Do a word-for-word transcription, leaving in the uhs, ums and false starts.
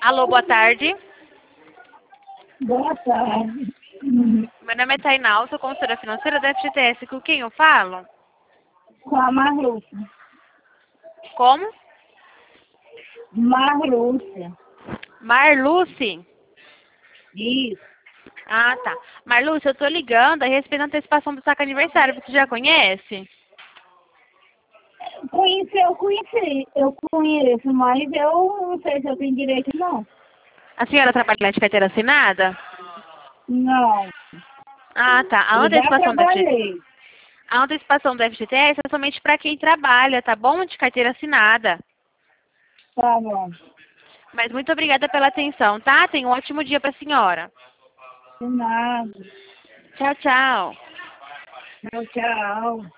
Alô, boa tarde. Boa tarde. Meu nome é Tainá, sou consultora financeira da F G T S. Com quem eu falo? Com a Marlúcia. Como? Marlúcia. Marluce? Isso. Ah, tá. Marluce, eu tô ligando a respeito da antecipação do saco aniversário. Você já conhece? Conheci, eu conheci, eu conheço, mas eu não sei se eu tenho direito, não. A senhora trabalha de carteira assinada? Não. Ah, tá. A Eu já antecipação da F G T S... trabalhei. A antecipação da F G T S é somente para quem trabalha, tá bom? De carteira assinada. Tá bom. Mas muito obrigada pela atenção, tá? Tenha um ótimo dia para a senhora. De nada. Tchau, tchau. Tchau, tchau.